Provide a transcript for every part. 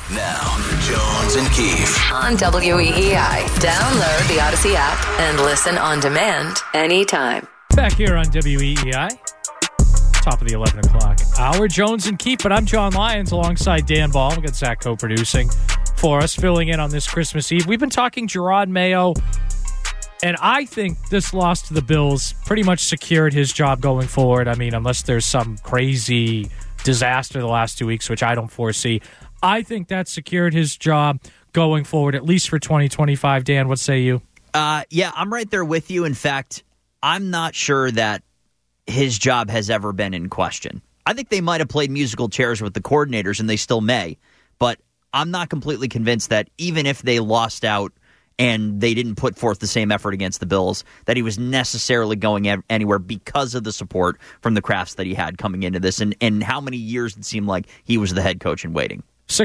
Now, Jones and Keefe on WEEI. Download the Odyssey app and listen on demand anytime. Back here on WEEI, top of the 11 o'clock hour. Jones and Keefe, but I'm John Lyons alongside Dan Ball. We got Zach co-producing for us, filling in on this Christmas Eve. We've been talking Jerod Mayo, and I think this loss to the Bills pretty much secured his job going forward. I mean, unless there's some crazy disaster the last 2 weeks, which I don't foresee. I think that secured his job going forward, at least for 2025. Dan, what say you? Yeah, I'm right there with you. In fact, I'm not sure that his job has ever been in question. I think they might have played musical chairs with the coordinators, and they still may, but I'm not completely convinced that even if they lost out and they didn't put forth the same effort against the Bills, that he was necessarily going anywhere because of the support from the Krafts that he had coming into this, and how many years it seemed like he was the head coach in waiting.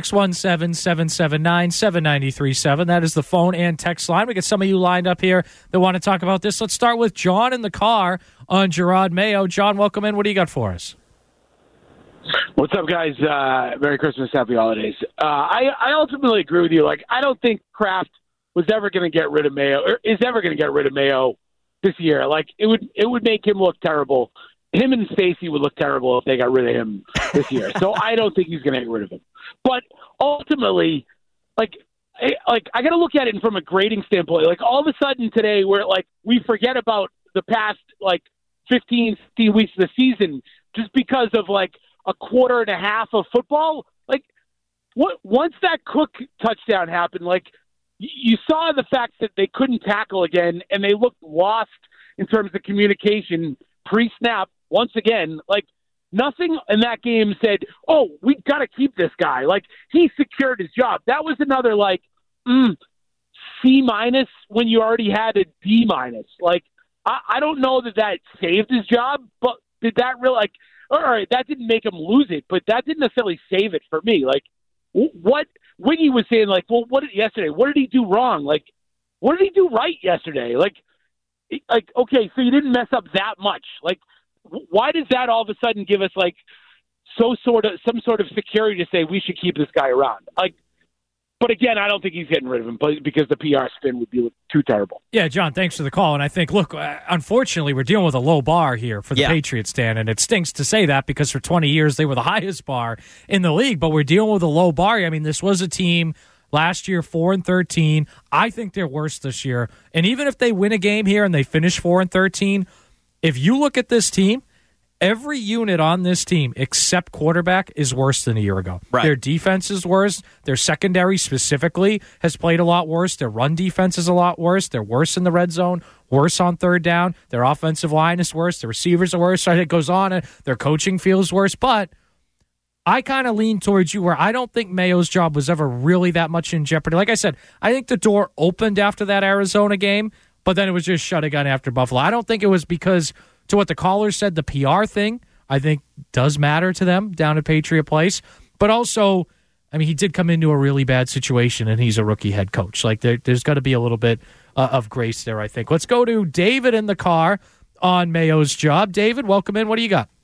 617-779-7937. That is the phone and text line. We got some of you lined up here that want to talk about this. Let's start with John in the car on Jerod Mayo. John, welcome in. What do you got for us? What's up, guys? Merry Christmas, Happy Holidays. I ultimately agree with you. Like, I don't think Kraft was ever going to get rid of Mayo, or is ever going to get rid of Mayo this year. Like, it would make him look terrible. Him and Stacey would look terrible if they got rid of him this year. So I don't think he's going to get rid of him. But ultimately, like I got to look at it from a grading standpoint. Like, all of a sudden today, we forget about the past 15 weeks of the season just because of a quarter and a half of football. Once that Cook touchdown happened, you saw the fact that they couldn't tackle again, and they looked lost in terms of communication pre-snap. Once again, nothing in that game said, "Oh, we got to keep this guy." He secured his job. That was another C- when you already had a D-. I don't know that saved his job, but did that really all right? That didn't make him lose it, but that didn't necessarily save it for me. What Wiggy was saying, yesterday? What did he do wrong? What did he do right yesterday? Okay, so you didn't mess up that much. Why does that all of a sudden give us some sort of security to say we should keep this guy around? But again, I don't think he's getting rid of him because the PR spin would be too terrible. Yeah, John, thanks for the call. And I think, look, unfortunately, we're dealing with a low bar here for the Patriots, Dan, and it stinks to say that because for 20 years they were the highest bar in the league, but we're dealing with a low bar. I mean, this was a team last year, 4-13. I think they're worse this year. And even if they win a game here and they finish 4-13, if you look at this team, every unit on this team except quarterback is worse than a year ago. Right. Their defense is worse. Their secondary specifically has played a lot worse. Their run defense is a lot worse. They're worse in the red zone, worse on third down. Their offensive line is worse. The receivers are worse. It goes on. And their coaching feels worse. But I kind of lean towards you where I don't think Mayo's job was ever really that much in jeopardy. Like I said, I think the door opened after that Arizona game, but then it was just shut again after Buffalo. I don't think it was because, to what the caller said, the PR thing, I think, does matter to them down at Patriot Place. But also, I mean, he did come into a really bad situation, and he's a rookie head coach. There's got to be a little bit of grace there, I think. Let's go to David in the car on Mayo's job. David, welcome in. What do you got?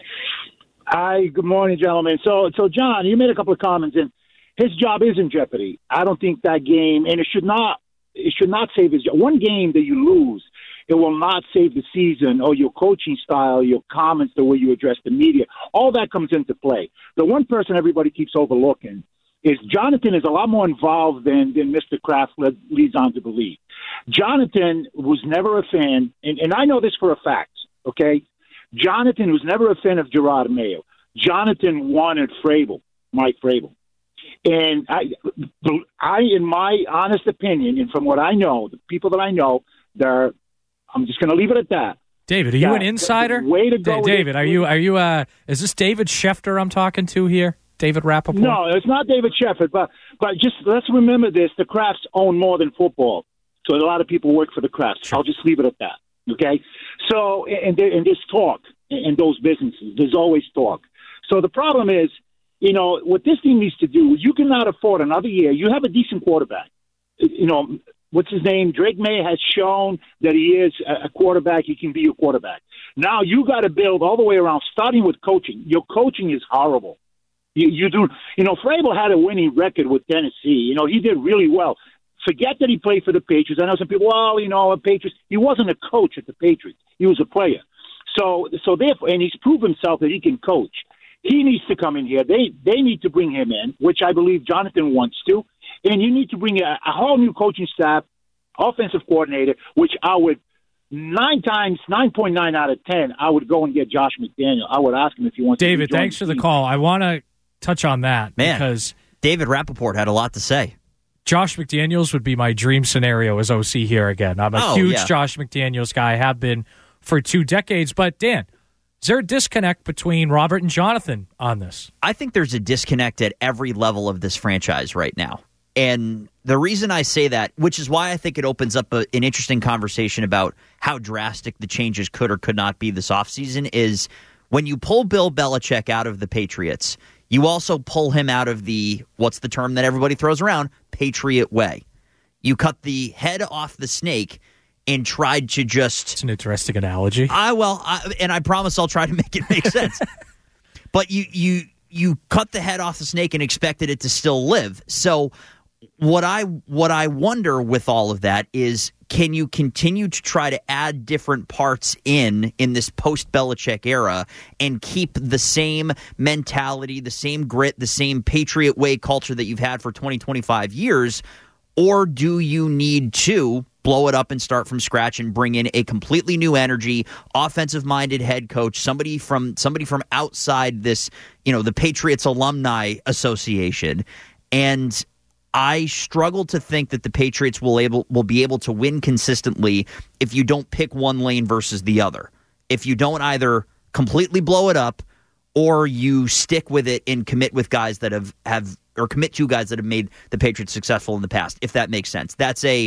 Hi, good morning, gentlemen. So, John, you made a couple of comments, and his job is in jeopardy. I don't think that game, and it should not save his job. One game that you lose, it will not save the season or your coaching style, your comments, the way you address the media. All that comes into play. The one person everybody keeps overlooking is Jonathan is a lot more involved than Mr. Kraft leads on to believe. Jonathan was never a fan, and I know this for a fact, okay? Jonathan was never a fan of Jerod Mayo. Jonathan wanted Mike Vrabel. And I, in my honest opinion, and from what I know, the people that I know, I'm just going to leave it at that. David, are you an insider? Way to go, David. Are you? Is this David Schefter I'm talking to here? David Rappaport? No, it's not David Schefter. But just let's remember this: the Krafts own more than football, so a lot of people work for the Krafts. Sure. I'll just leave it at that. Okay. So, and there's talk in those businesses. There's always talk. So the problem is, what this team needs to do. You cannot afford another year. You have a decent quarterback. What's his name? Drake May has shown that he is a quarterback. He can be a quarterback. Now you got to build all the way around, starting with coaching. Your coaching is horrible. You do. Vrabel had a winning record with Tennessee. He did really well. Forget that he played for the Patriots. I know some people, Patriots. He wasn't a coach at the Patriots. He was a player. So therefore, and he's proved himself that he can coach. He needs to come in here. They need to bring him in, which I believe Jonathan wants to. And you need to bring a whole new coaching staff, offensive coordinator, which I would 9.9 out of 10, I would go and get Josh McDaniel. I would ask him if he wants David, to join thanks for the call. I want to touch on that because David Rappaport had a lot to say. Josh McDaniels would be my dream scenario as OC here again. I'm a huge Josh McDaniels guy. I have been for 2 decades. But, Dan, is there a disconnect between Robert and Jonathan on this? I think there's a disconnect at every level of this franchise right now. And the reason I say that, which is why I think it opens up an interesting conversation about how drastic the changes could or could not be this offseason, is when you pull Bill Belichick out of the Patriots, you also pull him out of the, what's the term that everybody throws around, Patriot way. You cut the head off the snake and tried to just... It's an interesting analogy. And I promise I'll try to make it make sense. But you cut the head off the snake and expected it to still live. So what I wonder with all of that is, can you continue to try to add different parts in this post-Belichick era and keep the same mentality, the same grit, the same Patriot way culture that you've had for 20, 25 years? Or do you need to blow it up and start from scratch and bring in a completely new energy, offensive-minded head coach, somebody from outside this, the Patriots Alumni Association? And I struggle to think that the Patriots will be able to win consistently if you don't pick one lane versus the other. If you don't either completely blow it up or you stick with it and commit with guys that have commit to guys that have made the Patriots successful in the past, if that makes sense. That's a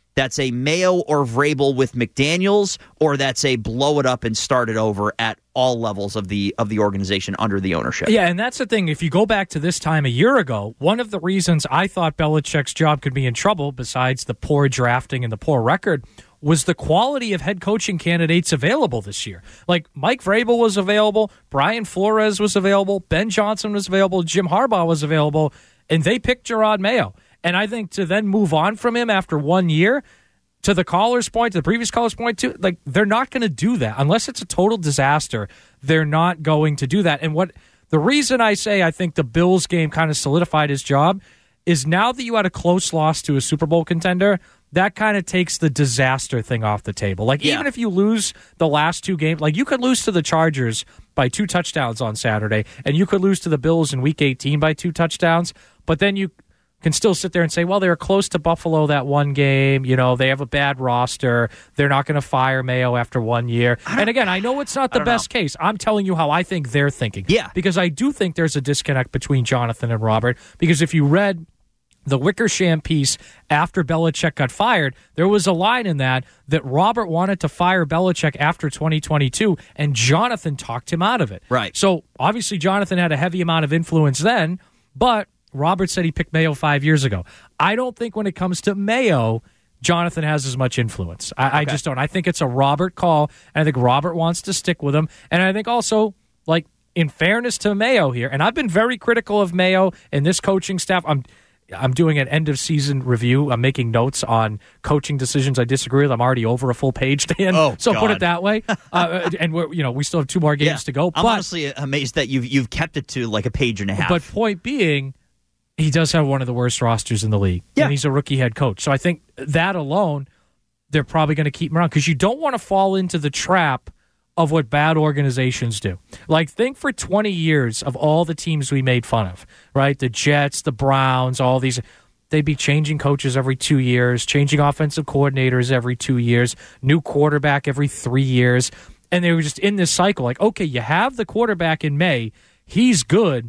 Mayo or Vrabel with McDaniels, or that's a blow it up and start it over at all levels of the organization under the ownership. Yeah, and that's the thing. If you go back to this time a year ago, one of the reasons I thought Belichick's job could be in trouble, besides the poor drafting and the poor record, was the quality of head coaching candidates available this year. Like Mike Vrabel was available, Brian Flores was available, Ben Johnson was available, Jim Harbaugh was available, and they picked Gerard Mayo. And I think to then move on from him after 1 year, to the caller's point, to the previous caller's point, too, like they're not going to do that. Unless it's a total disaster, they're not going to do that. And the reason I say I think the Bills game kind of solidified his job is now that you had a close loss to a Super Bowl contender, that kind of takes the disaster thing off the table. Like, even if you lose the last 2 games, like you could lose to the Chargers by 2 touchdowns on Saturday, and you could lose to the Bills in Week 18 by 2 touchdowns, but then you can still sit there and say, well, they were close to Buffalo that one game. They have a bad roster. They're not going to fire Mayo after 1 year. And again, I know it's not the best case. I'm telling you how I think they're thinking. Yeah. Because I do think there's a disconnect between Jonathan and Robert. Because if you read the Wickersham piece after Belichick got fired, there was a line in that Robert wanted to fire Belichick after 2022, and Jonathan talked him out of it. Right. So obviously Jonathan had a heavy amount of influence then, but Robert said he picked Mayo 5 years ago. I don't think when it comes to Mayo, Jonathan has as much influence. I just don't. I think it's a Robert call, and I think Robert wants to stick with him. And I think also, like, in fairness to Mayo here, and I've been very critical of Mayo and this coaching staff. I'm doing an end-of-season review. I'm making notes on coaching decisions I disagree with. I'm already over a full page, Dan. God. Put it that way. And we still have 2 more games to go. I'm honestly amazed that you've kept it to like a page and a half. But point being, he does have one of the worst rosters in the league. Yeah. And he's a rookie head coach. So I think that alone, they're probably going to keep him around because you don't want to fall into the trap of what bad organizations do. Like, think for 20 years of all the teams we made fun of, right? The Jets, the Browns, all these. They'd be changing coaches every 2 years, changing offensive coordinators every 2 years, new quarterback every 3 years. And they were just in this cycle. Like, okay, you have the quarterback in May. He's good.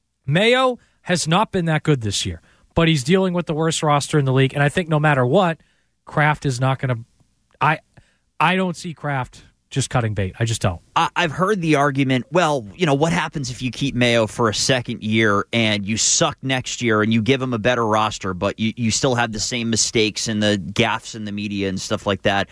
Mayo has not been that good this year, but he's dealing with the worst roster in the league. And I think no matter what, Kraft is not going to. I don't see Kraft just cutting bait. I just don't. I've heard the argument, well, what happens if you keep Mayo for a second year and you suck next year and you give him a better roster, but you still have the same mistakes and the gaffes in the media and stuff like that.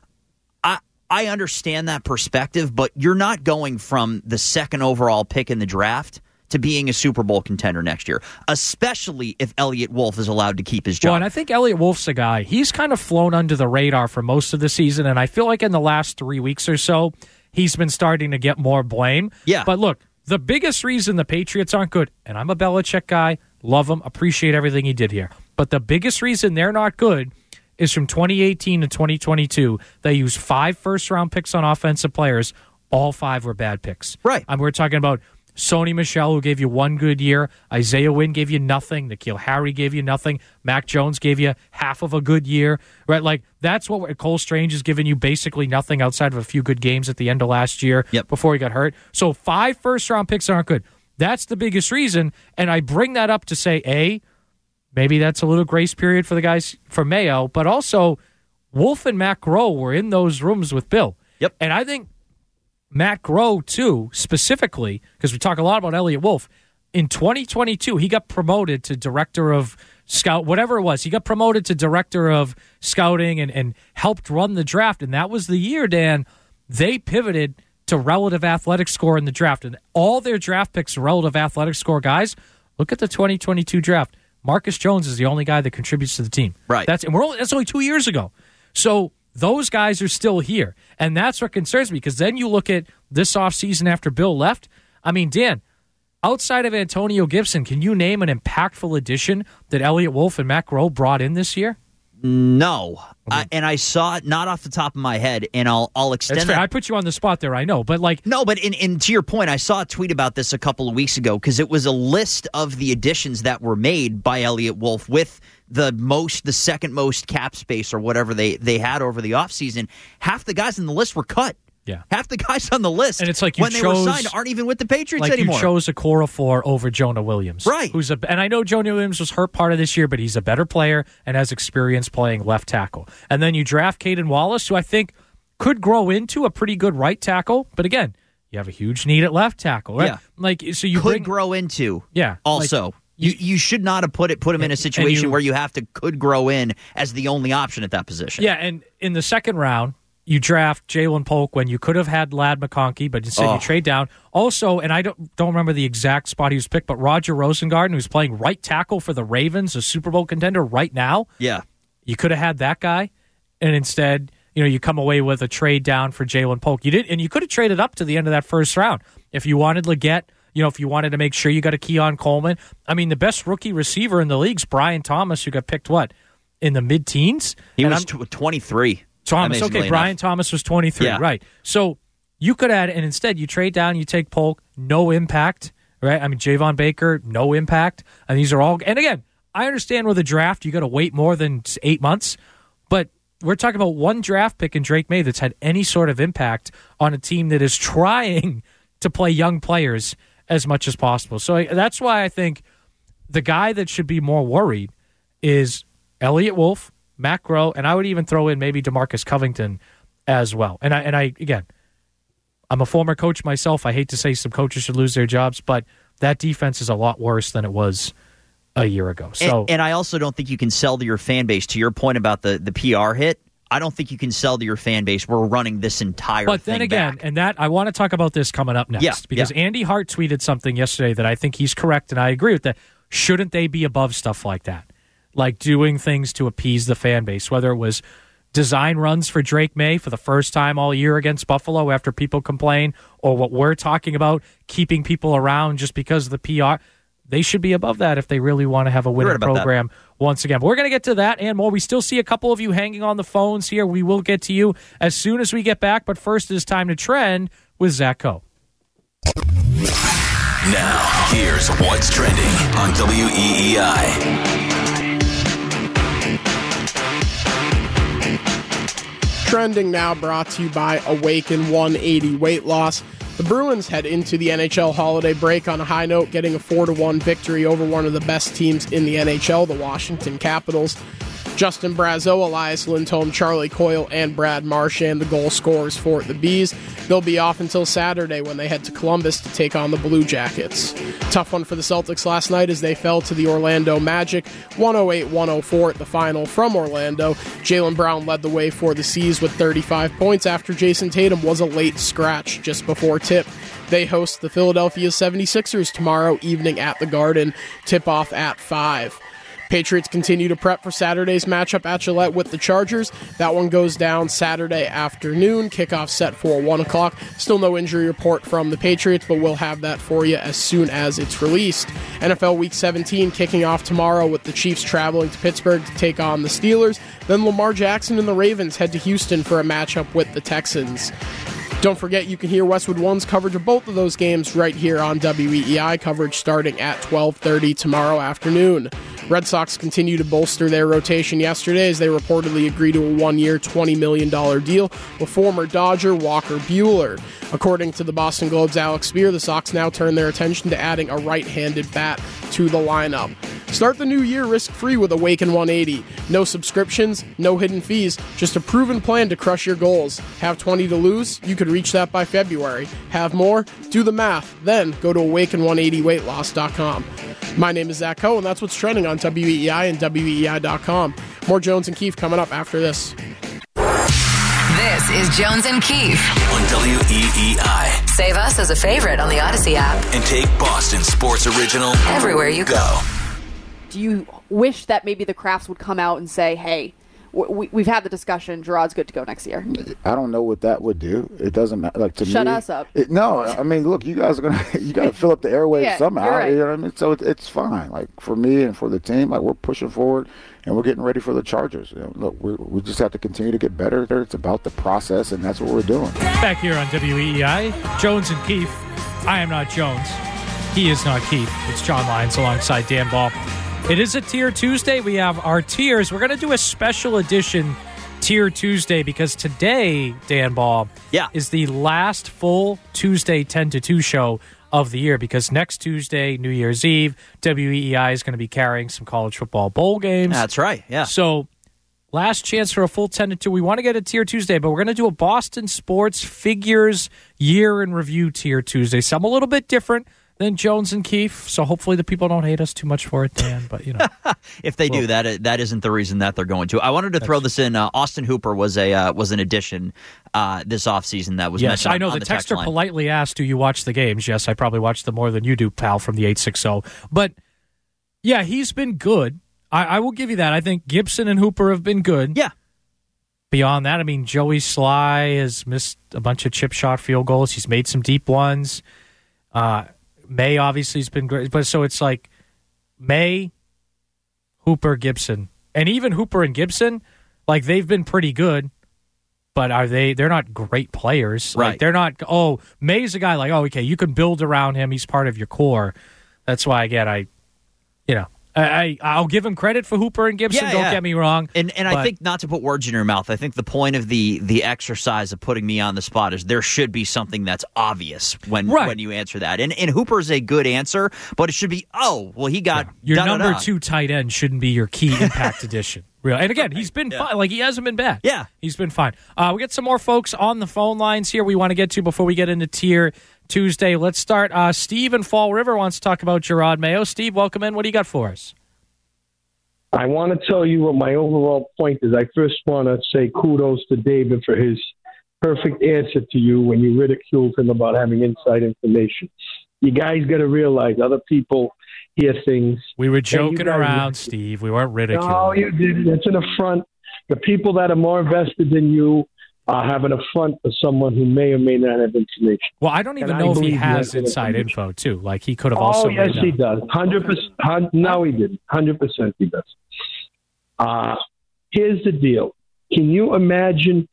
I understand that perspective, but you're not going from the second overall pick in the draft to being a Super Bowl contender next year, especially if Elliott Wolf is allowed to keep his job. Well, and I think Elliott Wolf's a guy. He's kind of flown under the radar for most of the season, and I feel like in the last 3 weeks or so, he's been starting to get more blame. Yeah. But look, the biggest reason the Patriots aren't good, and I'm a Belichick guy, love him, appreciate everything he did here, but the biggest reason they're not good is from 2018 to 2022, they used 5 first-round picks on offensive players. All 5 were bad picks. Right. We're talking about Sony Michel, who gave you 1 good year. Isaiah Wynn gave you nothing. N'Keal Harry gave you nothing. Mac Jones gave you half of a good year. Right? Like, that's what Cole Strange has given you basically nothing outside of a few good games at the end of last year before he got hurt. So 5 first-round picks aren't good. That's the biggest reason. And I bring that up to say, A, maybe that's a little grace period for the guys for Mayo, but also Wolf and Matt Groh were in those rooms with Bill. Yep. And I think Matt Groh, too, specifically, because we talk a lot about Elliott Wolf, in 2022, he got promoted to director of scout, whatever it was. He got promoted to director of scouting and helped run the draft. And that was the year, Dan, they pivoted to relative athletic score in the draft. And all their draft picks are relative athletic score guys. Look at the 2022 draft. Marcus Jones is the only guy that contributes to the team. Right. That's only 2 years ago. So those guys are still here. And that's what concerns me, because then you look at this offseason after Bill left. I mean, Dan, outside of Antonio Gibson, can you name an impactful addition that Elliott Wolf and Matt Groh brought in this year? No. And I saw it not off the top of my head, and I'll extend that. I put you on the spot there, I know. But No, but in to your point, I saw a tweet about this a couple of weeks ago, because it was a list of the additions that were made by Elliott Wolf with the second most cap space or whatever they had over the offseason. Half the guys on the list were cut. Yeah. Half the guys on the list, and it's like when they were signed, aren't even with the Patriots anymore. You chose Okorafor over Jonah Williams. Right. And I know Jonah Williams was hurt part of this year, but he's a better player and has experience playing left tackle. And then you draft Caden Wallace, who I think could grow into a pretty good right tackle. But again, you have a huge need at left tackle, right? Yeah. So you could grow into. Yeah. Also. You should not have put him in a situation where you have to could grow in as the only option at that position. Yeah, and in the second round, you draft Jalen Polk when you could have had Ladd McConkey, but instead you trade down. Also, and I don't remember the exact spot he was picked, but Roger Rosengarten, who's playing right tackle for the Ravens, a Super Bowl contender right now. Yeah. You could have had that guy, and instead, you come away with a trade down for Jalen Polk. You did, and you could have traded up to the end of that first round. If you wanted Leggett, if you wanted to make sure you got a Keon Coleman. I mean, the best rookie receiver in the league's Brian Thomas, who got picked, in the mid-teens? He was 23. Thomas, okay, Brian enough. Thomas was 23, right. So you could add, and instead you trade down, you take Polk, no impact, right? I mean, Javon Baker, no impact. And these are all, and again, I understand with a draft, you got to wait more than 8 months, but we're talking about one draft pick in Drake May that's had any sort of impact on a team that is trying to play young players as much as possible. So that's why I think the guy that should be more worried is Elliott Wolf, Matt Groh, and I would even throw in maybe DeMarcus Covington as well. And I again, I'm a former coach myself. I hate to say some coaches should lose their jobs, but that defense is a lot worse than it was a year ago. So, and I also don't think you can sell to your fan base. To your point about the PR hit, I don't think you can sell to your fan base, we're running this entire thing But then again, back. and that I want to talk about this coming up next, because Andy Hart tweeted something yesterday that I think he's correct, and I agree with that. Shouldn't they be above stuff like that? Like doing things to appease the fan base, whether it was design runs for Drake May for the first time all year against Buffalo after people complain, or what we're talking about, keeping people around just because of the PR. They should be above that if they really want to have a winning program once again. But we're going to get to that and more. We still see a couple of you hanging on the phones here. We will get to you as soon as we get back. But first, it is time to trend with Zach Coe. Now, here's what's trending on WEEI. Trending now brought to you by Awaken 180 Weight Loss. The Bruins head into the NHL holiday break on a high note, getting a 4-1 victory over one of the best teams in the NHL, the Washington Capitals. Justin Brazeau, Elias Lindholm, Charlie Coyle, and Brad Marchand, the goal scorers for the Bees. They'll be off until Saturday when they head to Columbus to take on the Blue Jackets. Tough one for the Celtics last night as they fell to the Orlando Magic, 108-104 at the final from Orlando. Jaylen Brown led the way for the Seas with 35 points after Jason Tatum was a late scratch just before tip. They host the Philadelphia 76ers tomorrow evening at the Garden. Tip-off at 5. Patriots continue to prep for Saturday's matchup at Gillette with the Chargers. That one goes down Saturday afternoon. Kickoff set for 1 o'clock. Still no injury report from the Patriots, but we'll have that for you as soon as it's released. NFL Week 17 kicking off tomorrow with the Chiefs traveling to Pittsburgh to take on the Steelers. Then Lamar Jackson and the Ravens head to Houston for a matchup with the Texans. Don't forget, you can hear Westwood One's coverage of both of those games right here on WEEI, coverage starting at 12:30 tomorrow afternoon. Red Sox continue to bolster their rotation yesterday as they reportedly agreed to a one-year, $20 million deal with former Dodger Walker Buehler. According to the Boston Globe's Alex Spear, the Sox now turn their attention to adding a right-handed bat to the lineup. Start the new year risk-free with Awaken 180. No subscriptions, no hidden fees, just a proven plan to crush your goals. Have 20 to lose? You could reach that by February. Have more? Do the math. Then go to awaken180weightloss.com. My name is Zach Coe, and that's what's trending on WEEI and WEEI.com. More Jones and Keefe coming up after this. This is Jones and Keefe on WEEI. Save us as a favorite on the Odyssey app. And take Boston Sports Original everywhere you go. Do you wish that maybe the Crafts would come out and say, hey, we've had the discussion, Gerard's good to go next year? I don't know what that would do. It doesn't matter. Like, to Shut me, us up. No, I mean, look, you guys are gonna you got to fill up the airwaves somehow. Right. You know what I mean? So it's fine. Like, for me and for the team, like, we're pushing forward and we're getting ready for the Chargers. You know, look, we just have to continue to get better. It's about the process, and that's what we're doing. Back here on WEEI, Jones and Keefe. I am not Jones. He is not Keefe. It's John Lyons alongside Dan Ball. It is a Tier Tuesday. We have our tiers. We're going to do a special edition Tier Tuesday because today, Dan Ball, is the last full Tuesday 10 to 2 show of the year because next Tuesday, New Year's Eve, WEEI is going to be carrying some college football bowl games. That's right, yeah. So last chance for a full 10 to 2. We want to get a Tier Tuesday, but we're going to do a Boston Sports Figures Year in Review Tier Tuesday. Some a little bit different than Jones and Keefe, so hopefully the people don't hate us too much for it, Dan. But, you know. If they do, that isn't the reason that they're going to. I wanted to throw this in. Austin Hooper was an addition this offseason that was mentioned. Yes, I know. The texter politely asked, do you watch the games? Yes, I probably watch them more than you do, pal, from the 860. But, yeah, he's been good. I will give you that. I think Gibson and Hooper have been good. Yeah. Beyond that, I mean, Joey Sly has missed a bunch of chip shot field goals. He's made some deep ones. May obviously has been great, but so it's like May, Hooper, Gibson, and even Hooper and Gibson, like they've been pretty good, but they're not great players. Right. Like they're not, May's a guy like, okay, you can build around him. He's part of your core. That's why, again, I'll give him credit for Hooper and Gibson. Don't get me wrong. And I think, not to put words in your mouth, I think the point of the exercise of putting me on the spot is there should be something that's obvious when you answer that. And Hooper's a good answer, but it should be, he got your number 2 tight end shouldn't be your key impact addition. Real. And again, he's been fine. Like, he hasn't been bad. Yeah. He's been fine. We got some more folks on the phone lines here we want to get to before we get into Tier Tuesday. Let's start. Steve in Fall River wants to talk about Jerod Mayo. Steve, welcome in. What do you got for us? I want to tell you what my overall point is. I first want to say kudos to David for his perfect answer to you when you ridiculed him about having inside information. You guys got to realize other people hear things. We were joking around, Steve. We weren't ridiculing. No, you didn't. It's an affront. The people that are more invested than you have an affront for someone who may or may not have information. Well, I don't even know if he has inside info, too. Like, he could have also... Oh, yes, he does. 100%. No, he didn't. 100% he does. Here's the deal. Can you imagine...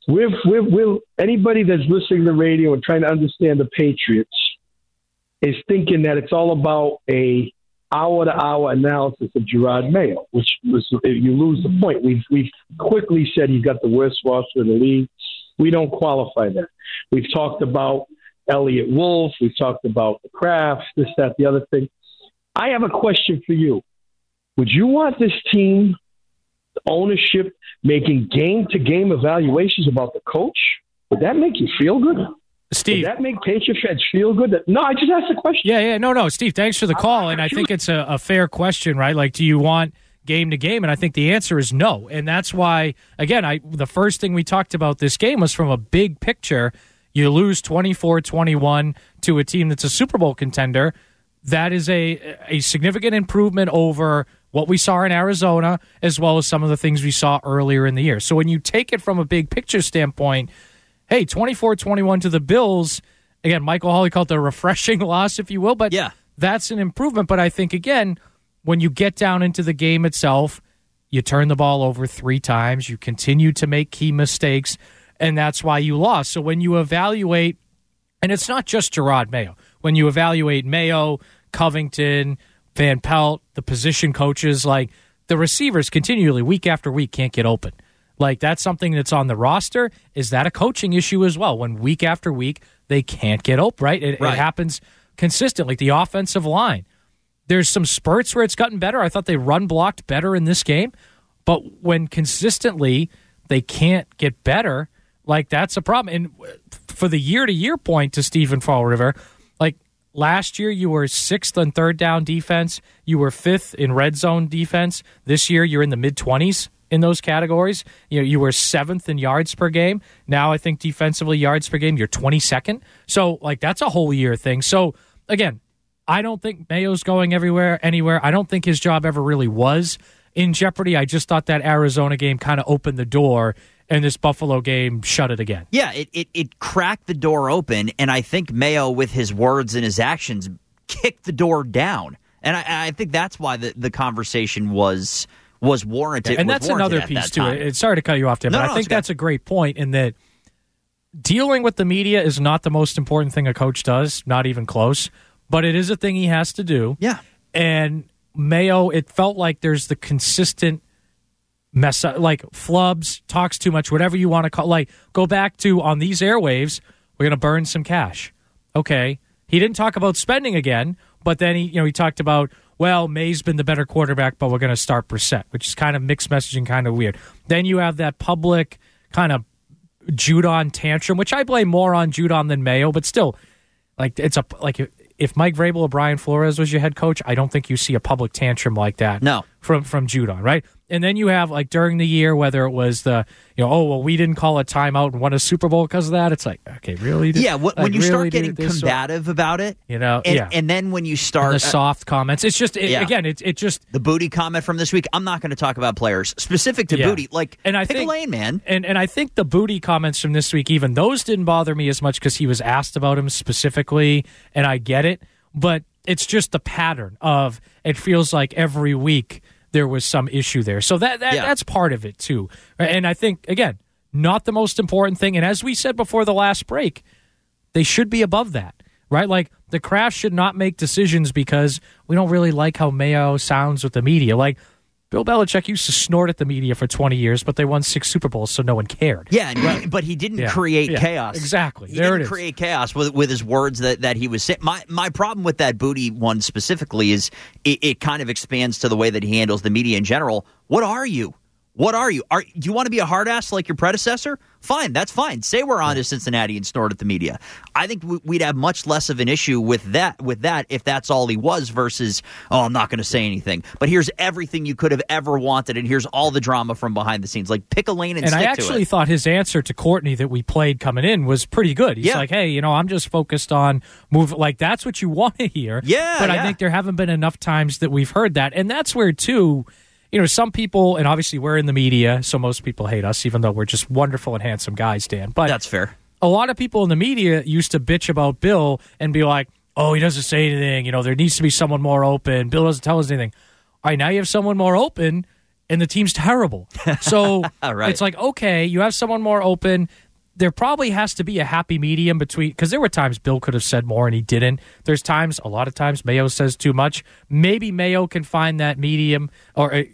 anybody that's listening to the radio and trying to understand the Patriots is thinking that it's all about a hour-to-hour analysis of Jerod Mayo, which was, you lose the point. We've quickly said he's got the worst roster in the league. We don't qualify that. We've talked about Elliott Wolf. We've talked about the Crafts, this, that, the other thing. I have a question for you. Would you want this team ownership making game-to-game evaluations about the coach, would that make you feel good? Steve, would that make Patriot fans feel good? No, I just asked a question. Yeah, no, Steve, thanks for the call, and I think it's a fair question, right? Like, do you want game to game? And I think the answer is no, and that's why, again, the first thing we talked about this game was from a big picture. You lose 24-21 to a team that's a Super Bowl contender. That is a significant improvement over what we saw in Arizona, as well as some of the things we saw earlier in the year. So when you take it from a big picture standpoint, hey, 24-21 to the Bills, again, Michael Hawley called it a refreshing loss, if you will, but that's an improvement. But I think, again, when you get down into the game itself, you turn the ball over 3 times, you continue to make key mistakes, and that's why you lost. So when you evaluate, and it's not just Gerard Mayo, when you evaluate Mayo, Covington, Van Pelt, the position coaches, like the receivers continually, week after week, can't get open. Like that's something that's on the roster. Is that a coaching issue as well? When week after week, they can't get open, right? It happens consistently. The offensive line. There's some spurts where it's gotten better. I thought they run blocked better in this game. But when consistently they can't get better, like that's a problem. And for the year-to-year point to Stephen Fall River, like last year you were 6th on third down defense. You were 5th in red zone defense. This year you're in the mid-20s in those categories. You were 7th in yards per game. Now I think defensively yards per game, you're 22nd. So like that's a whole year thing. So again, I don't think Mayo's going anywhere. I don't think his job ever really was in jeopardy. I just thought that Arizona game kind of opened the door, and this Buffalo game shut it again. Yeah, it cracked the door open, and I think Mayo, with his words and his actions, kicked the door down. And I think that's why the conversation was warranted. And that's another piece, too. Sorry to cut you off, Tim, but I think that's a great point in that dealing with the media is not the most important thing a coach does, not even close. But it is a thing he has to do. Yeah. And Mayo, it felt like there's the consistent mess up, like flubs, talks too much, whatever you want to call. Like, go back to on these airwaves, we're going to burn some cash. Okay. He didn't talk about spending again, but then he talked about, well, May's been the better quarterback, but we're going to start Brissett, which is kind of mixed messaging, kind of weird. Then you have that public kind of Judon tantrum, which I blame more on Judon than Mayo, but still, like if Mike Vrabel or Brian Flores was your head coach, I don't think you see a public tantrum like that. No. From Judon, right? And then you have like during the year, whether it was we didn't call a timeout and won a Super Bowl because of that. It's like, okay, really? Yeah, when you start getting combative about it, and then when you start the soft comments, it's just again, it just the Booty comment from this week. I'm not going to talk about players specific to Booty, and I pick a lane, man. And I think the Booty comments from this week, even those didn't bother me as much because he was asked about him specifically, and I get it, but it's just the pattern of it feels like every week there was some issue there. So that's part of it too. And I think, again, not the most important thing. And as we said before the last break, they should be above that, right? Like the Kraft should not make decisions because we don't really like how Mayo sounds with the media. Like Bill Belichick used to snort at the media for 20 years, but they won 6 Super Bowls, so no one cared. Yeah, but he didn't create chaos. Exactly. He didn't create chaos with his words that he was saying. My problem with that Booty one specifically is it kind of expands to the way that he handles the media in general. What are you? What are you? Do you want to be a hard ass like your predecessor? Fine, that's fine. Say we're on to Cincinnati and snort at the media. I think we'd have much less of an issue with that if that's all he was versus, I'm not going to say anything. But here's everything you could have ever wanted, and here's all the drama from behind the scenes. Like, pick a lane and stick to it. And I actually thought his answer to Courtney that we played coming in was pretty good. He's like, hey, I'm just focused on move. Like, that's what you want to hear. Yeah, but I think there haven't been enough times that we've heard that. And that's where, too, some people, and obviously we're in the media, so most people hate us, even though we're just wonderful and handsome guys, Dan. But that's fair. A lot of people in the media used to bitch about Bill and be like, oh, he doesn't say anything. There needs to be someone more open. Bill doesn't tell us anything. All right, now you have someone more open, and the team's terrible. So It's like, okay, you have someone more open. There probably has to be a happy medium between, because there were times Bill could have said more and he didn't. There's times, a lot of times, Mayo says too much. Maybe Mayo can find that medium or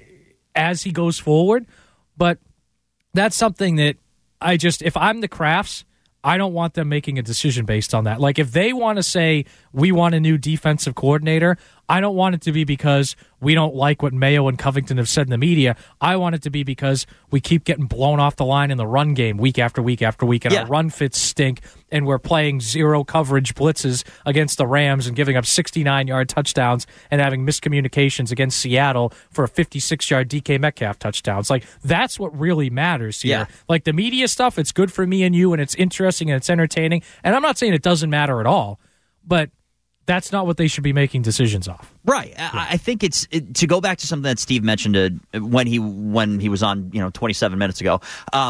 as he goes forward. But that's something that if I'm the Crafts, I don't want them making a decision based on that. Like, if they want to say, we want a new defensive coordinator, I don't want it to be because we don't like what Mayo and Covington have said in the media. I want it to be because we keep getting blown off the line in the run game week after week after week, and our run fits stink, and we're playing zero coverage blitzes against the Rams and giving up 69-yard touchdowns and having miscommunications against Seattle for a 56-yard DK Metcalf touchdowns. Like, that's what really matters here. Yeah. Like, the media stuff, it's good for me and you, and it's interesting and it's entertaining, and I'm not saying it doesn't matter at all, but that's not what they should be making decisions off. Right. I think to go back to something that Steve mentioned when he was on 27 minutes ago.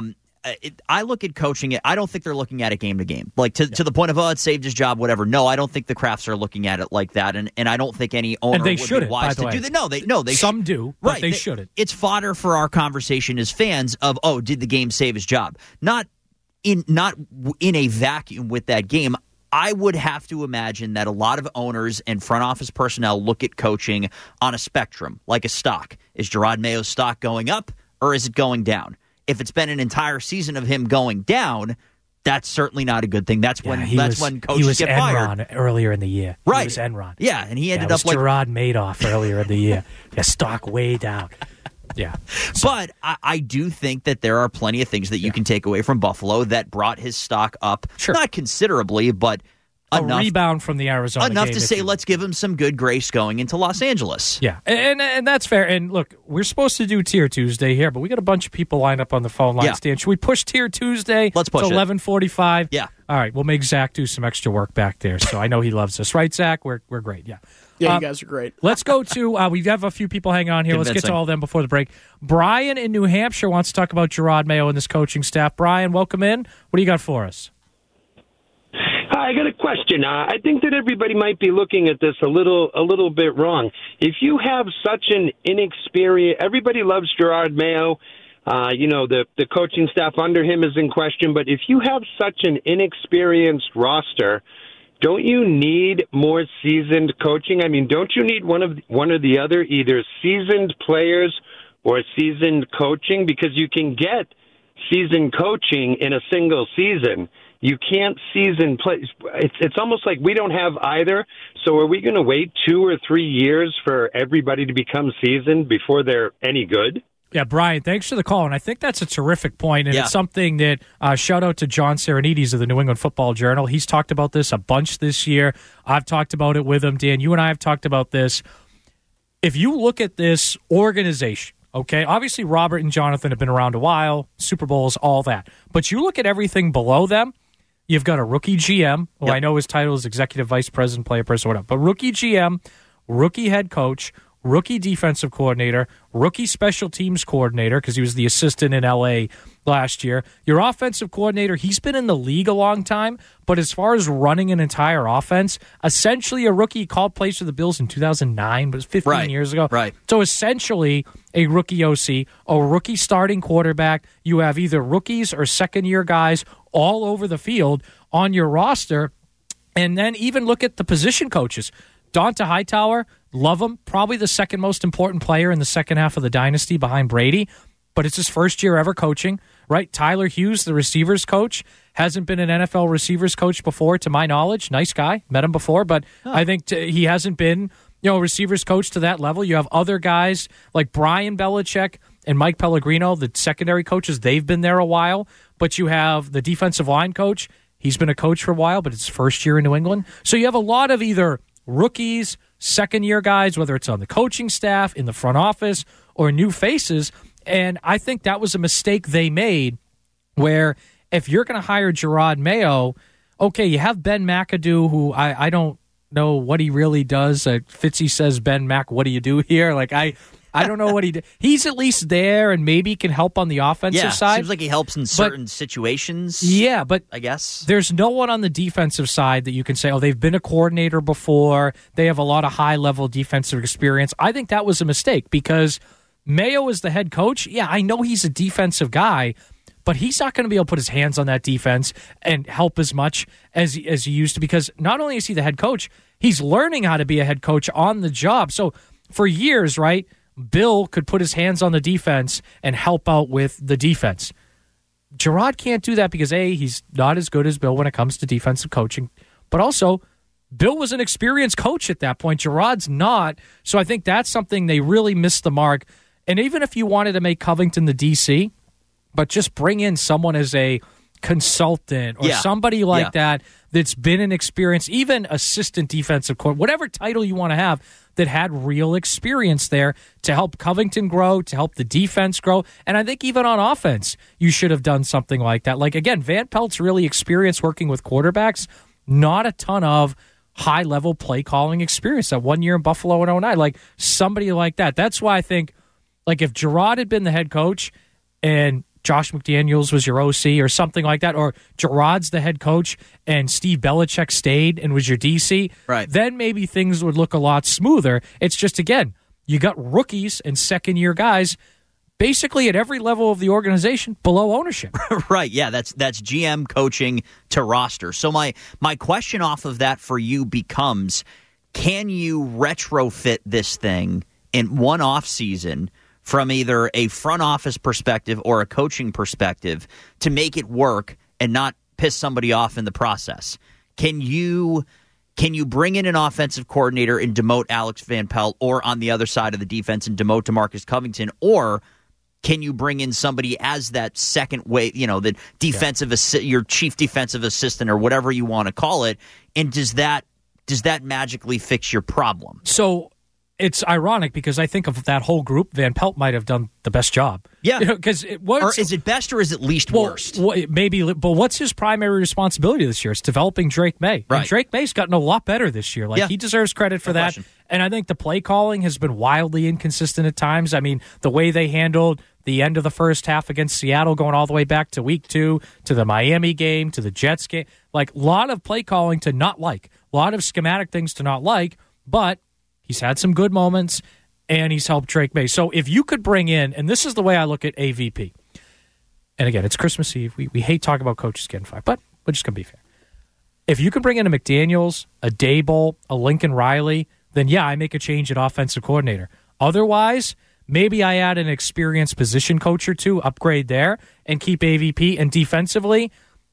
I look at coaching it. I don't think they're looking at it game to game, like to the point of it saved his job, whatever. No, I don't think the Crafts are looking at it like that, and I don't think any owner would be wise to do that. No, they some do, but right? They shouldn't. It's fodder for our conversation as fans of did the game save his job? Not in a vacuum with that game. I would have to imagine that a lot of owners and front office personnel look at coaching on a spectrum, like a stock. Is Jerod Mayo's stock going up or is it going down? If it's been an entire season of him going down, that's certainly not a good thing. That's when coaches get fired. Earlier in the year. Right. He was Enron. Yeah, and he ended up like Jerod Madoff earlier in the year. Yeah, stock way down. Yeah. But I do think that there are plenty of things that you can take away from Buffalo that brought his stock up, not considerably, but enough. A rebound from the Arizona enough game, to say, let's give him some good grace going into Los Angeles. Yeah, and that's fair. And look, we're supposed to do Tier Tuesday here, but we got a bunch of people lined up on the phone line. Dan, should we push Tier Tuesday? Let's push to 11:45. Yeah. All right, we'll make Zach do some extra work back there. So I know he loves us, right, Zach? We're great. Yeah. Yeah, you guys are great. Let's go to, we have a few people hanging on here. Let's get to all of them before the break. Brian in New Hampshire wants to talk about Jerod Mayo and this coaching staff. Brian, welcome in. What do you got for us? Hi, I got a question. I think that everybody might be looking at this a little bit wrong. If you have such an inexperienced, everybody loves Jerod Mayo. The coaching staff under him is in question. But if you have such an inexperienced roster, don't you need more seasoned coaching? I mean, don't you need one or the other, either seasoned players or seasoned coaching? Because you can get seasoned coaching in a single season. You can't season play. It's almost like we don't have either. So are we going to wait 2 or 3 years for everybody to become seasoned before they're any good? Yeah, Brian, thanks for the call, and I think that's a terrific point, and it's something that, shout out to John Serenides of the New England Football Journal. He's talked about this a bunch this year. I've talked about it with him. Dan, you and I have talked about this. If you look at this organization, okay, obviously Robert and Jonathan have been around a while, Super Bowls, all that, but you look at everything below them, you've got a rookie GM, who I know his title is Executive Vice President, Player Person, whatever, but rookie GM, rookie head coach, rookie defensive coordinator, rookie special teams coordinator, because he was the assistant in L.A. last year. Your offensive coordinator, he's been in the league a long time, but as far as running an entire offense, essentially a rookie called plays for the Bills in 2009, but it was 15 years ago. Right. So essentially a rookie OC, a rookie starting quarterback. You have either rookies or second-year guys all over the field on your roster. And then even look at the position coaches. Donta Hightower, love him, probably the second most important player in the second half of the dynasty behind Brady, but it's his first year ever coaching, right? Tyler Hughes, the receivers coach, hasn't been an NFL receivers coach before, to my knowledge. Nice guy, met him before, but I think he hasn't been, a receivers coach to that level. You have other guys like Brian Belichick and Mike Pellegrino, the secondary coaches. They've been there a while, but you have the defensive line coach. He's been a coach for a while, but it's his first year in New England. So you have a lot of either rookies, second-year guys, whether it's on the coaching staff, in the front office, or new faces. And I think that was a mistake they made where if you're going to hire Jerod Mayo, okay, you have Ben McAdoo, who I don't know what he really does. Fitzy says, Ben Mac, what do you do here? Like, I don't know what he did. He's at least there and maybe can help on the offensive side. Seems like he helps in certain situations. Yeah, but I guess there's no one on the defensive side that you can say, they've been a coordinator before. They have a lot of high-level defensive experience. I think that was a mistake because Mayo is the head coach. Yeah, I know he's a defensive guy, but he's not going to be able to put his hands on that defense and help as much as he used to because not only is he the head coach, he's learning how to be a head coach on the job. So for years, right, Bill could put his hands on the defense and help out with the defense. Jerod can't do that because, A, he's not as good as Bill when it comes to defensive coaching, but also Bill was an experienced coach at that point. Gerard's not. So I think that's something they really missed the mark. And even if you wanted to make Covington the DC, but just bring in someone as a consultant or somebody like that that's been an experience, even assistant defensive coordinator, whatever title you want to have, that had real experience there to help Covington grow, to help the defense grow. And I think even on offense, you should have done something like that. Like, again, Van Pelt's really experienced working with quarterbacks, not a ton of high-level play-calling experience. That 1 year in Buffalo in 2009, like somebody like that. That's why I think, like, if Gerard had been the head coach and Josh McDaniels was your OC or something like that, or Gerard's the head coach and Steve Belichick stayed and was your DC, then maybe things would look a lot smoother. It's just, again, you got rookies and second-year guys basically at every level of the organization below ownership. Right, yeah, that's GM coaching to roster. So my question off of that for you becomes, can you retrofit this thing in one offseason from either a front office perspective or a coaching perspective to make it work and not piss somebody off in the process? Can you bring in an offensive coordinator and demote Alex Van Pelt, or on the other side of the defense and demote DeMarcus Covington, or can you bring in somebody as that second way, the defensive your chief defensive assistant or whatever you want to call it, and does that magically fix your problem? So it's ironic because I think of that whole group, Van Pelt might have done the best job. Yeah. Because or is it best or is it least worst? Maybe, but what's his primary responsibility this year? It's developing Drake May. Right. And Drake May's gotten a lot better this year. He deserves credit for that. And I think the play calling has been wildly inconsistent at times. I mean, the way they handled the end of the first half against Seattle, going all the way back to week 2, to the Miami game, to the Jets game, like a lot of play calling to not like, a lot of schematic things to not like, but he's had some good moments, and he's helped Drake May. So if you could bring in, and this is the way I look at AVP, and again, it's Christmas Eve. We hate talking about coaches getting fired, but we're just going to be fair. If you can bring in a McDaniels, a Daboll, a Lincoln Riley, then yeah, I make a change at offensive coordinator. Otherwise, maybe I add an experienced position coach or two, upgrade there, and keep AVP. And defensively,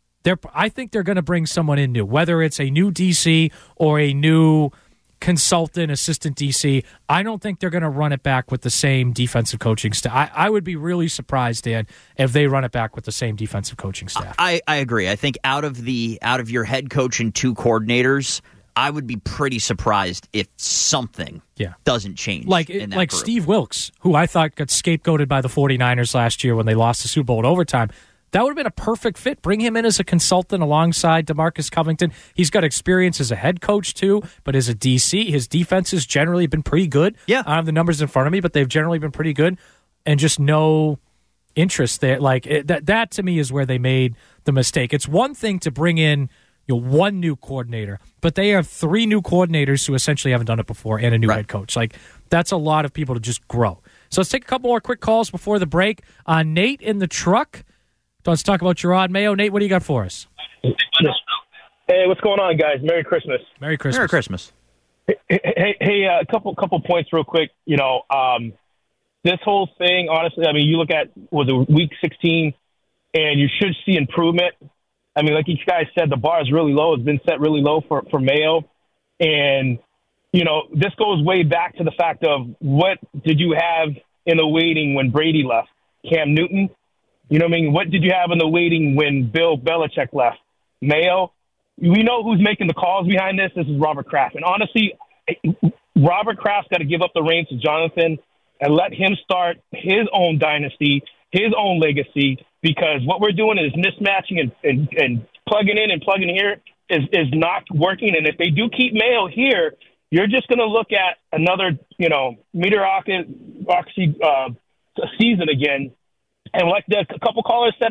I think they're going to bring someone in new, whether it's a new DC or a new consultant, assistant DC. I don't think they're going to run it back with the same defensive coaching staff. I would be really surprised, Dan, if they run it back with the same defensive coaching staff. I agree. I think out of your head coach and 2 coordinators, I would be pretty surprised if something doesn't change. Like group. Steve Wilkes, who I thought got scapegoated by the 49ers last year when they lost the Super Bowl in overtime. That would have been a perfect fit. Bring him in as a consultant alongside DeMarcus Covington. He's got experience as a head coach, too, but as a DC, his defense has generally been pretty good. Yeah. I don't have the numbers in front of me, but they've generally been pretty good. And just no interest there. That to me is where they made the mistake. It's one thing to bring in one new coordinator, but they have 3 new coordinators who essentially haven't done it before and a new head coach. That's a lot of people to just grow. So let's take a couple more quick calls before the break. Nate in the truck. Let's talk about Jerod Mayo. Nate, what do you got for us? Hey, what's going on, guys? Merry Christmas. Merry Christmas. Merry Christmas. Hey, a couple points real quick. This whole thing, honestly, I mean, you look at week 16, and you should see improvement. I mean, like you guys said, the bar is really low. It's been set really low for Mayo. And, this goes way back to the fact of what did you have in the waiting when Brady left? Cam Newton? You know what I mean? What did you have in the waiting when Bill Belichick left? Mayo? We know who's making the calls behind this. This is Robert Kraft. And honestly, Robert Kraft's got to give up the reins to Jonathan and let him start his own dynasty, his own legacy, because what we're doing is mismatching and plugging in and plugging here is not working. And if they do keep Mayo here, you're just going to look at another, mediocrity season again. And like a couple callers said,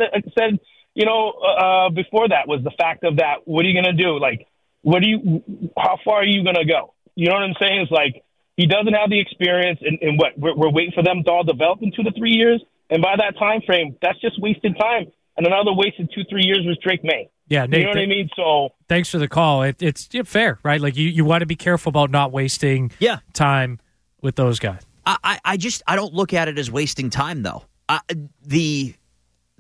before that was the fact of that. What are you going to do? How far are you going to go? You know what I'm saying? It's like he doesn't have the experience, and what we're waiting for them to all develop in 2 to 3 years. And by that time frame, that's just wasted time. And another wasted 2-3 years was Drake May. Yeah, Nate, you know what I mean? So thanks for the call. It's fair, right? Like you want to be careful about not wasting time with those guys. I don't look at it as wasting time though. The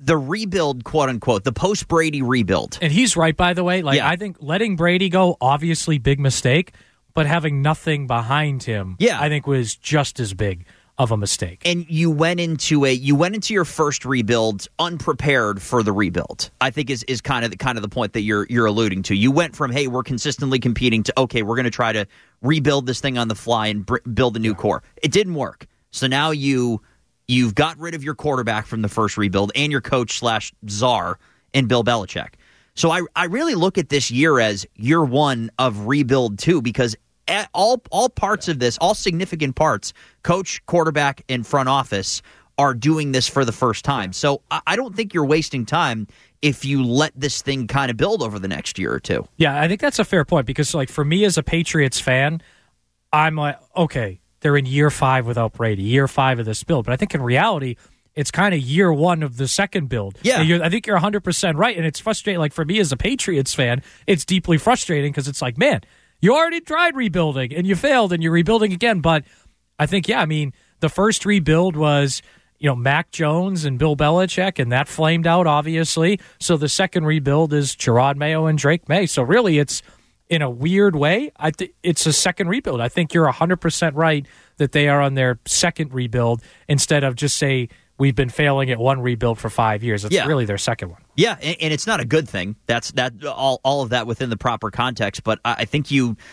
the rebuild, quote unquote, the post Brady rebuild. And he's right, by the way. I think letting Brady go, obviously big mistake, but having nothing behind him, I think was just as big of a mistake. And you went into your first rebuild unprepared for the rebuild. I think is kind of the point that you're alluding to. You went from, hey, we're consistently competing, to, okay, we're going to try to rebuild this thing on the fly and build a new core. It didn't work. So now you've got rid of your quarterback from the first rebuild and your coach / czar in Bill Belichick. So I really look at this year as year one of rebuild too, because at all parts of this, all significant parts, coach, quarterback, and front office are doing this for the first time. So I don't think you're wasting time if you let this thing kind of build over the next year or two. Yeah, I think that's a fair point, because for me as a Patriots fan, I'm like, okay, they're in year 5 without Brady, year 5 of this build. But I think in reality, it's kind of year 1 of the second build. Yeah. I think you're 100% right, and it's frustrating. For me as a Patriots fan, it's deeply frustrating because it's like, man, you already tried rebuilding, and you failed, and you're rebuilding again. But I think, the first rebuild was, Mac Jones and Bill Belichick, and that flamed out, obviously. So the second rebuild is Jerod Mayo and Drake May. So really, it's, in a weird way, it's a second rebuild. I think you're 100% right that they are on their second rebuild instead of just say, we've been failing at one rebuild for 5 years. It's really their second one. Yeah, and it's not a good thing. That's all of that within the proper context. But I think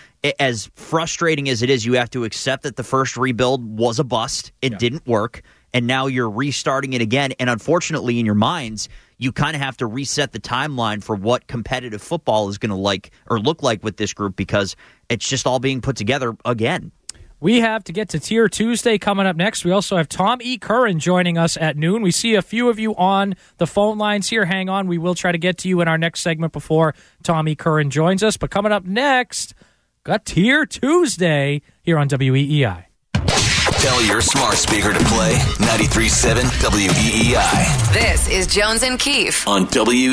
as frustrating as it is, you have to accept that the first rebuild was a bust. It didn't work. And now you're restarting it again. And unfortunately, in your minds, you kind of have to reset the timeline for what competitive football is going to look like with this group, because it's just all being put together again. We have to get to Tier Tuesday coming up next. We also have Tom E. Curran joining us at noon. We see a few of you on the phone lines here. Hang on. We will try to get to you in our next segment before Tom E. Curran joins us. But coming up next, got Tier Tuesday here on WEEI. Tell your smart speaker to play 93.7 WEEI. This is Jones and Keefe on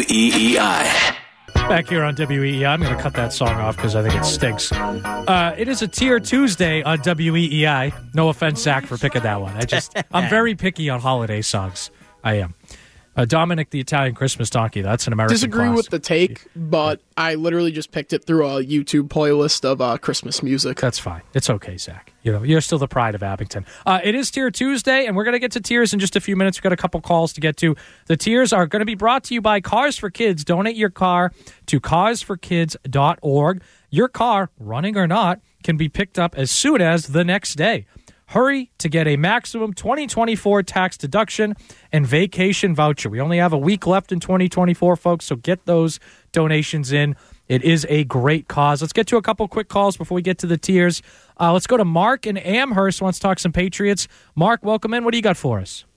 WEEI. Back here on WEEI. I'm going to cut that song off because I think it stinks. It is a Tier Tuesday on WEEI. No offense, Zach, for picking that one. I'm very picky on holiday songs. I am. Dominic the Italian Christmas Donkey. That's an American Disagree classic. with the take, but I literally just picked it through a YouTube playlist of Christmas music. That's fine. It's okay, Zach. You're still the pride of Abington. It is Tier Tuesday, and we're going to get to tiers in just a few minutes. We've got a couple calls to get to. The tiers are going to be brought to you by Cars for Kids. Donate your car to carsforkids.org. Your car, running or not, can be picked up as soon as the next day. Hurry to get a maximum 2024 tax deduction and vacation voucher. We only have a week left in 2024, folks, so get those donations in. It is a great cause. Let's get to a couple quick calls before we get to the tiers. Let's go to Mark in Amherst, wants to talk some Patriots. Mark, welcome in. What do you got for us?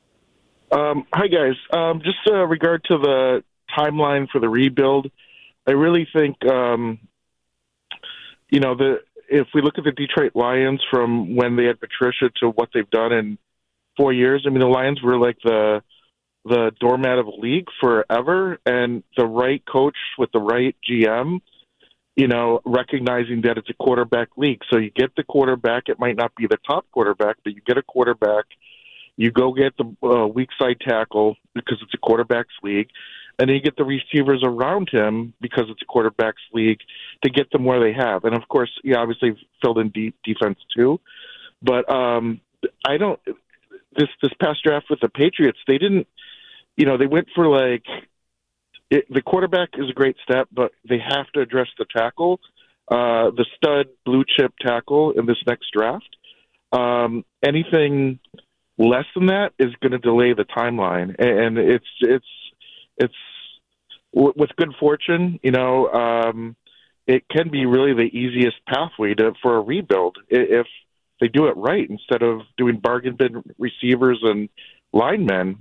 Hi, guys. Just regard to the timeline for the rebuild, I really think, if we look at the Detroit Lions from when they had Patricia to what they've done in 4 years, the Lions were like the doormat of the league forever, and the right coach with the right GM, recognizing that it's a quarterback league. So you get the quarterback. It might not be the top quarterback, but you get a quarterback. You go get the weak side tackle because it's a quarterback's league. And then you get the receivers around him because it's a quarterback's league to get them where they have. And, of course, obviously filled in defense too. But I don't – this past draft with the Patriots, they didn't – they went for the quarterback is a great step, but they have to address the tackle, the stud blue-chip tackle in this next draft. Anything less than that is going to delay the timeline. And it's with good fortune, it can be really the easiest pathway for a rebuild if they do it right instead of doing bargain bin receivers and linemen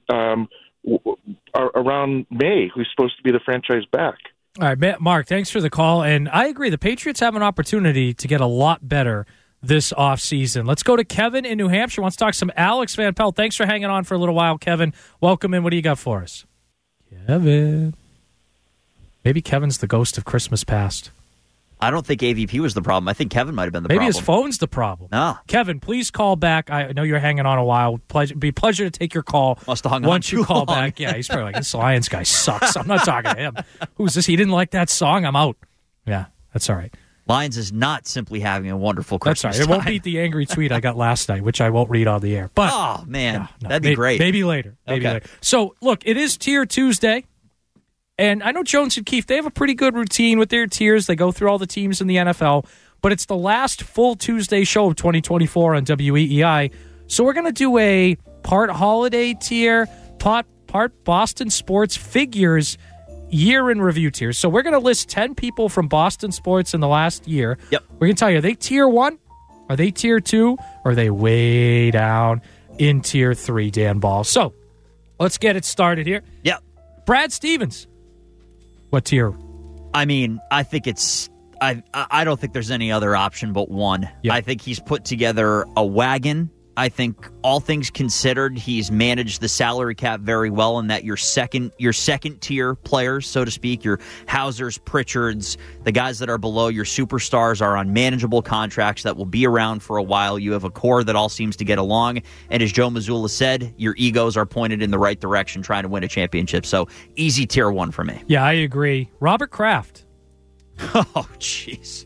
around May, who's supposed to be the franchise back. All right, Mark, thanks for the call. And I agree. The Patriots have an opportunity to get a lot better this offseason. Let's go to Kevin in New Hampshire. Wants to talk some Alex Van Pelt. Thanks for hanging on for a little while, Kevin. Welcome in. What do you got for us? Kevin. Maybe Kevin's the ghost of Christmas past. I don't think AVP was the problem. I think Kevin might have been the Maybe problem. his phone's the problem. No. Kevin, please call back. I know you're hanging on a while. Be a pleasure to take your call. Must have hung once on you too call long. back. Yeah, he's probably like, this Lions guy sucks. I'm not talking to him. Who's this? He didn't like that song. I'm out. Yeah, that's all right. Lions is not simply having a wonderful That's all Christmas right. It won't time. beat the angry tweet I got last night, which I won't read on the air. But oh, man. no, That'd be great. Maybe later. Maybe later. So, look, it is Tier Tuesday. And I know Jones and Keefe, they have a pretty good routine with their tiers. They go through all the teams in the NFL. But it's the last full Tuesday show of 2024 on WEEI. So we're going to do a part holiday tier, part Boston sports figures year in review tier. So we're going to list 10 people from Boston sports in the last year. Yep. We're going to tell you, are they tier 1? Are they tier 2? Or are they way down in tier 3, Dan Ball? So let's get it started here. Yep. Brad Stevens. What tier? I mean, I think it's... I don't think there's any other option but one. Yep. I think he's put together a wagon. I think all things considered, he's managed the salary cap very well, and that your second tier players, so to speak, your Hausers, Pritchards, the guys that are below your superstars are on manageable contracts that will be around for a while. You have a core that all seems to get along, and as Joe Mazzulla said, your egos are pointed in the right direction trying to win a championship. So easy tier 1 for me. Yeah, I agree. Robert Kraft. Oh, jeez.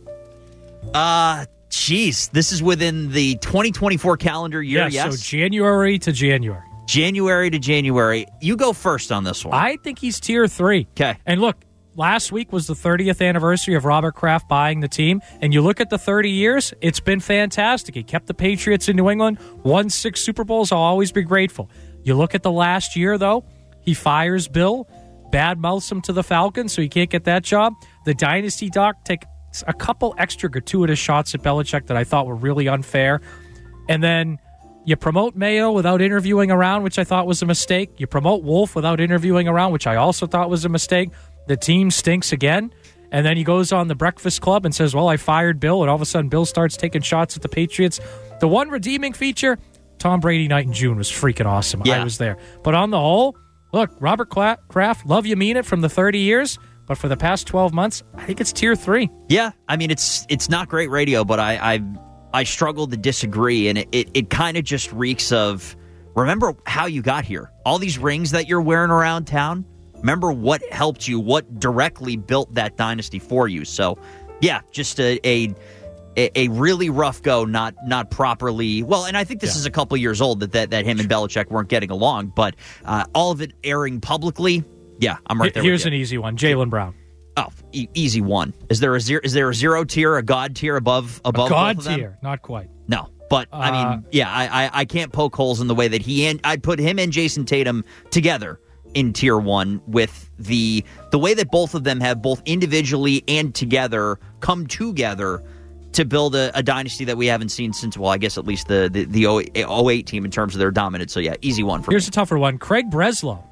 Jeez. This is within the 2024 calendar year, yes? So January to January. January to January. You go first on this one. I think he's tier 3. Okay. And look, last week was the 30th anniversary of Robert Kraft buying the team. And you look at the 30 years, it's been fantastic. He kept the Patriots in New England, won 6 Super Bowls. I'll always be grateful. You look at the last year, though, he fires Bill, badmouths him to the Falcons, so he can't get that job. The Dynasty doc take a couple extra gratuitous shots at Belichick that I thought were really unfair. And then you promote Mayo without interviewing around, which I thought was a mistake. You promote Wolf without interviewing around, which I also thought was a mistake. The team stinks again. And then he goes on the Breakfast Club and says, well, I fired Bill. And all of a sudden, Bill starts taking shots at the Patriots. The one redeeming feature, Tom Brady night in June was freaking awesome. Yeah. I was there. But on the whole, look, Robert Kraft, love you, mean it from the 30 years. But for the past 12 months, I think it's tier 3. Yeah, I mean, it's not great radio, but I struggle to disagree, and it kind of just reeks of, remember how you got here. All these rings that you're wearing around town, remember what helped you, what directly built that dynasty for you. So, yeah, just a really rough go, not properly. Well, and I think this is a couple years old that him and Belichick weren't getting along, but all of it airing publicly. Yeah, I'm right there. Here's with you. an easy one. Jaylen Brown. Oh, easy one. Is there a zero tier, a god tier above A both god of them? tier, not quite. No, but I mean, yeah, I can't poke holes in the way that I'd put him and Jason Tatum together in tier 1 with the way that both of them have both individually and together come together to build a dynasty that we haven't seen since, well, I guess at least the 08 team in terms of their dominance. So yeah, easy one for Here's me. a tougher one. Craig Breslow.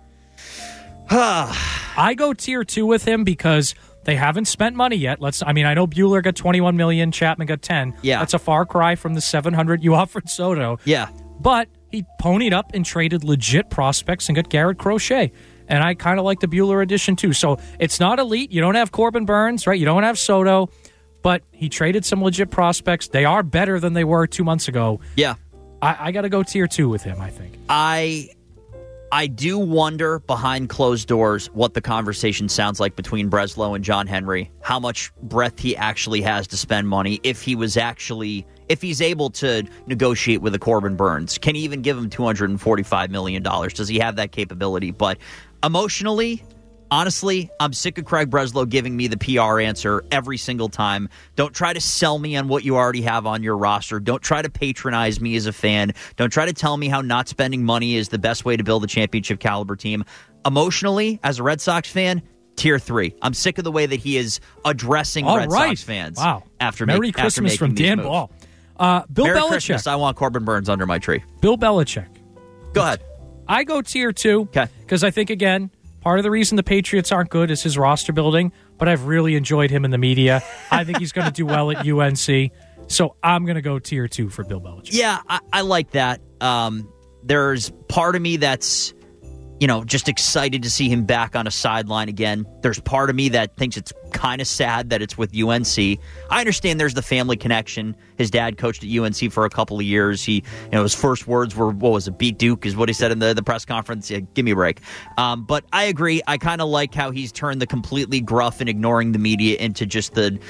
I go tier 2 with him because they haven't spent money yet. I know Bueller got $21 million, Chapman got 10. Yeah. That's a far cry from the $700 you offered Soto. Yeah. But he ponied up and traded legit prospects and got Garrett Crochet. And I kind of like the Bueller addition too. So it's not elite. You don't have Corbin Burns, right? You don't have Soto. But he traded some legit prospects. They are better than they were 2 months ago. Yeah. I got to go tier 2 with him, I think. I do wonder behind closed doors what the conversation sounds like between Breslow and John Henry, how much breadth he actually has to spend money, if he's able to negotiate with a Corbin Burns. Can he even give him $245 million? Does he have that capability? But emotionally, honestly, I'm sick of Craig Breslow giving me the PR answer every single time. Don't try to sell me on what you already have on your roster. Don't try to patronize me as a fan. Don't try to tell me how not spending money is the best way to build a championship caliber team. Emotionally, as a Red Sox fan, tier 3. I'm sick of the way that he is addressing Red Sox fans. Wow. After Merry Christmas making from these Dan moves. Ball. Bill Merry Belichick. Christmas. I want Corbin Burns under my tree. Bill Belichick. Go ahead. I go tier 2 because I think, again, part of the reason the Patriots aren't good is his roster building, but I've really enjoyed him in the media. I think he's going to do well at UNC. So I'm going to go tier 2 for Bill Belichick. Yeah, I like that. There's part of me that's, just excited to see him back on a sideline again. There's part of me that thinks it's kind of sad that it's with UNC. I understand there's the family connection. His dad coached at UNC for a couple of years. His first words were, what was it, beat Duke is what he said in the press conference. Yeah, give me a break. But I agree. I kind of like how he's turned the completely gruff and ignoring the media into just the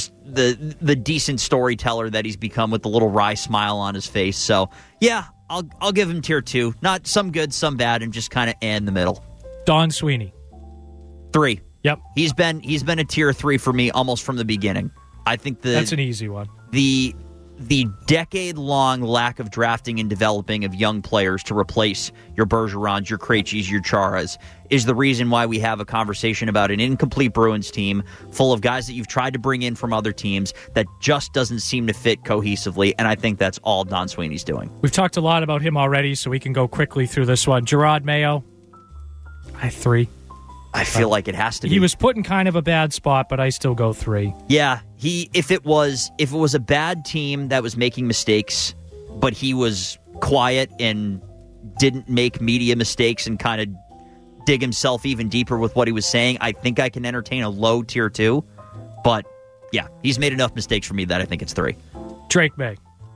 decent storyteller that he's become with the little wry smile on his face. So, yeah, I'll give him tier 2. Not some good, some bad, and just kind of in the middle. Don Sweeney. 3. Yep. He's been a tier 3 for me almost from the beginning. I think that's an easy one. The decade-long lack of drafting and developing of young players to replace your Bergerons, your Krejcis, your Charas is the reason why we have a conversation about an incomplete Bruins team full of guys that you've tried to bring in from other teams that just doesn't seem to fit cohesively, and I think that's all Don Sweeney's doing. We've talked a lot about him already, so we can go quickly through this one. Gerard Mayo, 3. I feel like it has to be. He was put in kind of a bad spot, but I still go 3. Yeah, if it was a bad team that was making mistakes, but he was quiet and didn't make media mistakes and kind of dig himself even deeper with what he was saying, I think I can entertain a low tier 2. But yeah, he's made enough mistakes for me that I think it's 3. Drake May.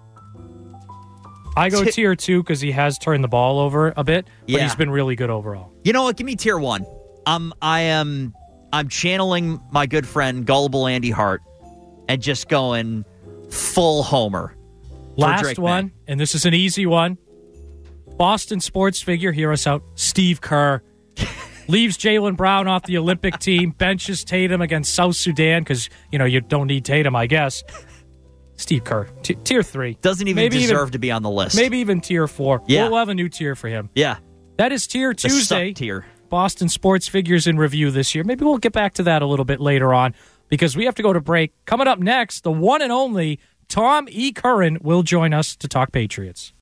I go tier 2 because he has turned the ball over a bit, but he's been really good overall. You know what? Give me tier 1. I'm channeling my good friend Gullible Andy Hart and just going full homer. Last one, and this is an easy one. Boston sports figure, hear us out, Steve Kerr. Leaves Jaylen Brown off the Olympic team, benches Tatum against South Sudan because, you don't need Tatum, I guess. Steve Kerr, tier 3. Doesn't even deserve to be on the list. Maybe even tier 4. Yeah. We'll have a new tier for him. Yeah. That is Tier Tuesday. Tier. Boston sports figures in review this year. Maybe we'll get back to that a little bit later on because we have to go to break. Coming up next, the one and only Tom E. Curran will join us to talk Patriots.